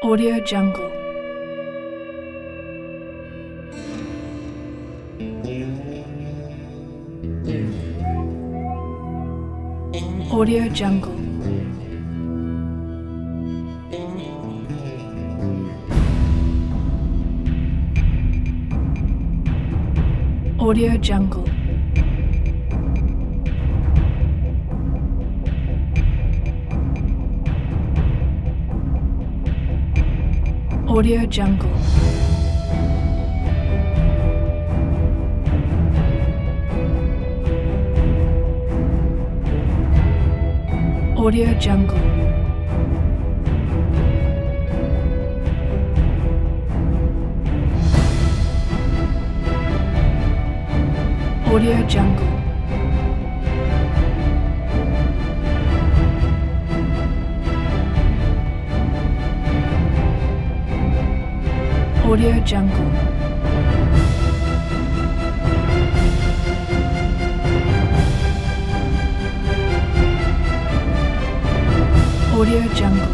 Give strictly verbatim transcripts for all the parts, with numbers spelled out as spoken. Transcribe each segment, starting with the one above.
Audio Jungle. Audio Jungle. Audio Jungle. Audio Jungle. Audio Jungle. Audio Jungle. Audio Jungle. Audio Jungle.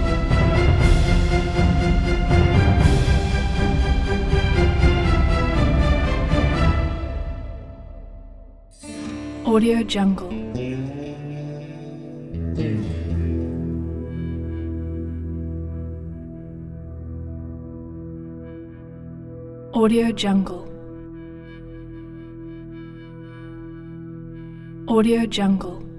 Audio Jungle. Audio Jungle. Audio Jungle.